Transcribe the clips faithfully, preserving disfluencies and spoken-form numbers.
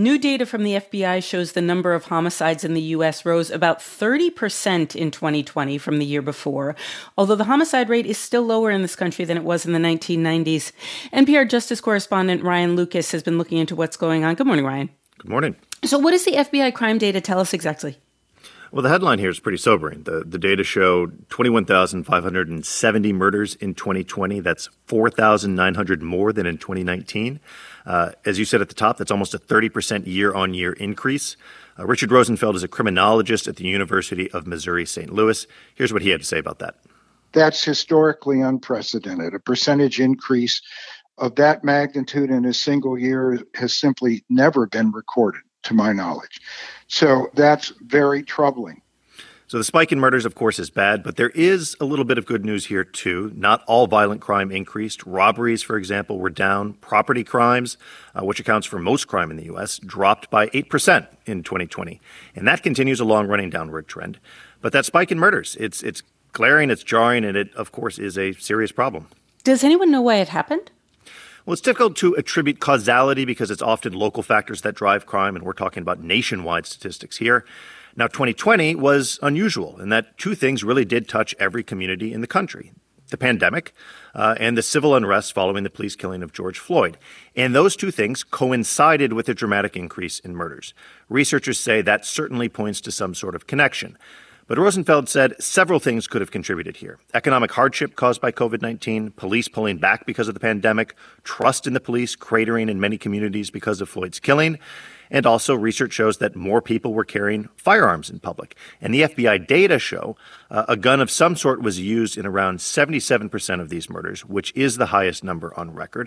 New data from the F B I shows the number of homicides in the U S rose about thirty percent in twenty twenty from the year before, although the homicide rate is still lower in this country than it was in the nineteen nineties. N P R Justice correspondent Ryan Lucas has been looking into what's going on. Good morning, Ryan. Good morning. So what does the F B I crime data tell us exactly? Well, the headline here is pretty sobering. The the data showed twenty-one thousand five hundred seventy murders in twenty twenty. That's four thousand nine hundred more than in twenty nineteen. Uh, as you said at the top, that's almost a thirty percent year-on-year increase. Uh, Richard Rosenfeld is a criminologist at the University of Missouri Saint Louis. Here's what he had to say about that. That's historically unprecedented. A percentage increase of that magnitude in a single year has simply never been recorded, to my knowledge. So that's very troubling. So the spike in murders, of course, is bad, but there is a little bit of good news here, too. Not all violent crime increased. Robberies, for example, were down. Property crimes, uh, which accounts for most crime in the U S, dropped by eight percent in twenty twenty. And that continues a long-running downward trend. But that spike in murders, it's it's glaring, it's jarring, and it, of course, is a serious problem. Does anyone know why it happened? Well, it's difficult to attribute causality because it's often local factors that drive crime, and we're talking about nationwide statistics here. Now, twenty twenty was unusual in that two things really did touch every community in the country. The pandemic uh, and the civil unrest following the police killing of George Floyd. And those two things coincided with a dramatic increase in murders. Researchers say that certainly points to some sort of connection. But Rosenfeld said several things could have contributed here. Economic hardship caused by covid nineteen, police pulling back because of the pandemic, trust in the police cratering in many communities because of Floyd's killing. And also research shows that more people were carrying firearms in public. And the F B I data show uh, a gun of some sort was used in around seventy-seven percent of these murders, which is the highest number on record.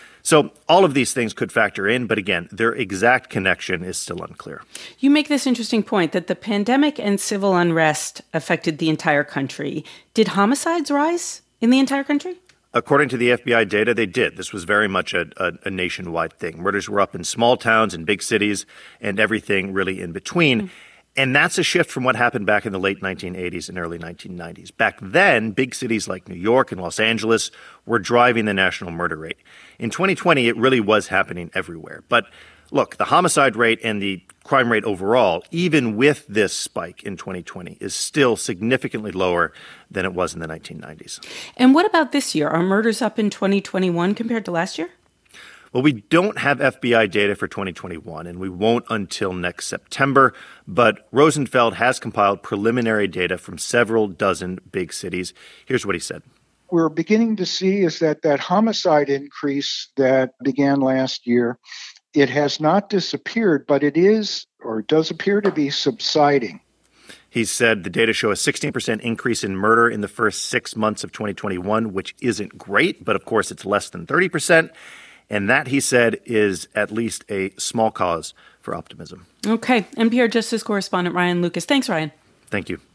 So all of these things could factor in, but again, their exact connection is still unclear. You make this interesting point that the pandemic and civil unrest affected the entire country. Did homicides rise in the entire country? According to the F B I data, they did. This was very much a, a, a nationwide thing. Murders were up in small towns and big cities and everything really in between. Mm-hmm. And that's a shift from what happened back in the late nineteen eighties and early nineteen nineties. Back then, big cities like New York and Los Angeles were driving the national murder rate. In twenty twenty, it really was happening everywhere. But look, the homicide rate and the crime rate overall, even with this spike in twenty twenty, is still significantly lower than it was in the nineteen nineties. And what about this year? Are murders up in twenty twenty-one compared to last year? Well, we don't have F B I data for twenty twenty-one, and we won't until next September. But Rosenfeld has compiled preliminary data from several dozen big cities. Here's what he said. We're beginning to see is that that homicide increase that began last year, it has not disappeared, but it is, or does appear to be subsiding. He said the data show a sixteen percent increase in murder in the first six months of twenty twenty-one, which isn't great, but of course it's less than thirty percent. And that, he said, is at least a small cause for optimism. Okay. N P R Justice correspondent Ryan Lucas. Thanks, Ryan. Thank you.